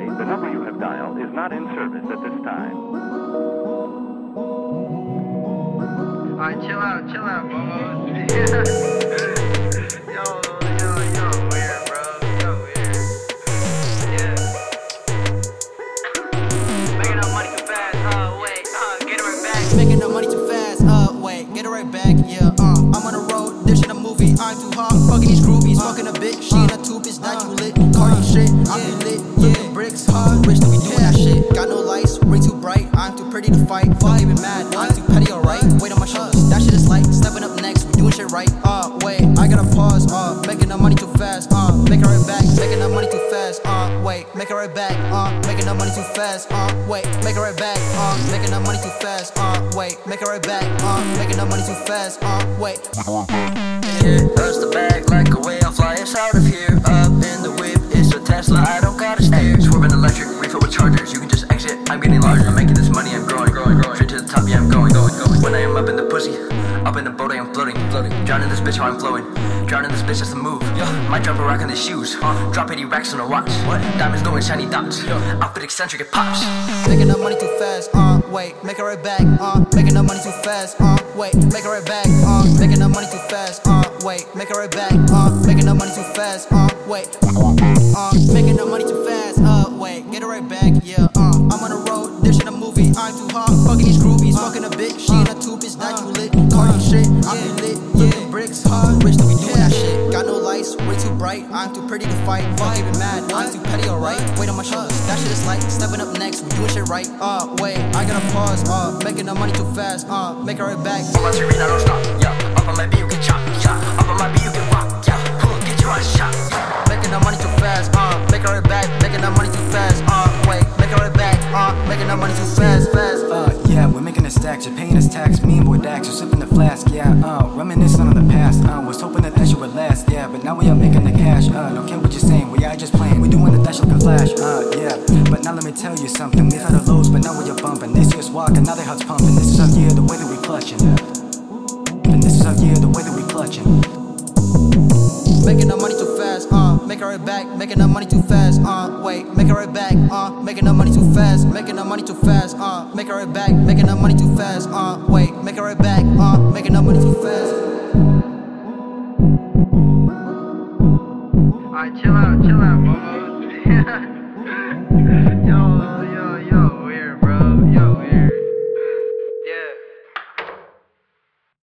the number you have dialed is not in service at this time. Alright, chill out, Momo. Yo, weird, bro. Yo, weird. Yeah. Making up money too fast, wait, get it right back. Making up money too fast, wait, get it right back, yeah, I'm on the road, dishing a movie, I'm too hot, fucking these groupies, fucking a bitch, she in a two-piece, that you lit, Cardi shit, I'm lit, yeah, bricks, rich to be doing that shit, got no lights, way too bright, I'm too pretty to fight, fuck even mad, I'm too petty, alright, weight on my shoulders, that shit is light, stepping up next, we doing shit right, wait, I gotta pause, making up money too fast, make it right back, making up money too fast, wait, make it right back, making up money too fast, wait, make it right back, making up money too fast, wait, make it right back, making up money too fast, wait. Yeah, bust the bag like a way I fly us out of here. Up in the whip, it's a Tesla, I don't gotta steer. Swerving electric, refill with chargers, you can just exit. I'm getting larger, I'm making this money, I'm growing. Straight to the top, yeah, I'm going. When I am up in the pussy, up in the boat, I am floating. Drowning this bitch, how I'm flowing. Drowning this bitch, that's the move. Might drop a rack on the shoes. Drop 80 racks on a watch. Diamonds glowing, shiny dots. Outfit eccentric, it pops. Making up money too fast, wait, make it right back, making up money too fast, wait, make it right back, making up money too fast, wait, make it right back, making up money too fast, wait, making up money too fast, wait, get it right back, yeah, I'm on the road, dishing a movie, I'm too hot, fucking these groupies, fucking a bitch, she in a two-piece, that you lit, Cardi shit, I'm lit, yeah, bricks, rich to be doing that shit, got no lights, way too bright, I'm too pretty to fight, fuck even mad, I'm too petty, alright, weight on my shoulders, that shit is light, stepping up next, we doing shit right, wait, I gotta pause, making up money too fast, make it right back. On my screen, I don't stop, yeah, up on my beat, you get chop, up on my beat, you get rock, yeah, get your ass shot, Making up money too fast, make it right back, making up money too fast, wait, make it right back, making up money too fast. Yeah, we're making the stacks, you're paying us tax, me and boy Dax, you're sipping the flask, yeah, reminiscing on the past, was hoping that shit would last, yeah, but now we are making the cash, don't care what you're saying, we are just playing, we doing the dash like a flash, yeah, but now let me tell you something, we've had our lows, but now we are bumping, they see us walking, now their hearts pumping, this is our year, the way that we clutching, and this is our year, the way that we clutching. Making up money too fast, make it right back, making up money too fast, wait, make it right back, making up money too fast, making up money too fast, make it right back, making up money too fast, wait, make it right back, making up money too fast.